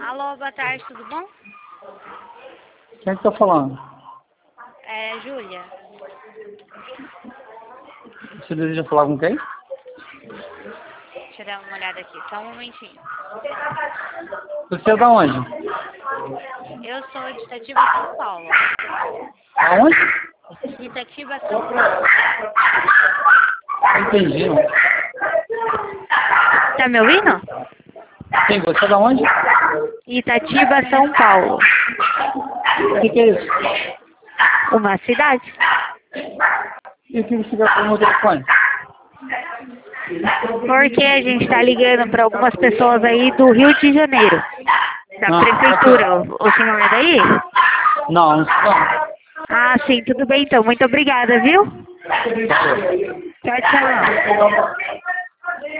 Alô, boa tarde, tudo bom? Quem é que tá falando? É, Júlia. Você deseja falar com quem? Deixa eu dar uma olhada aqui, só um momentinho. Você é da onde? Eu sou de Itatiba, São Paulo. Aonde? Itatiba, São Paulo. Não entendi. Tá me ouvindo? Sim, você é da onde? Itatiba, São Paulo. O que é isso? Uma cidade? E o que você quer falar no telefone? Porque a gente tá ligando para algumas pessoas aí do Rio de Janeiro. Da prefeitura. O senhor é daí? Não, não sei não. Ah, sim, tudo bem então. Muito obrigada, viu? Tchau, tchau.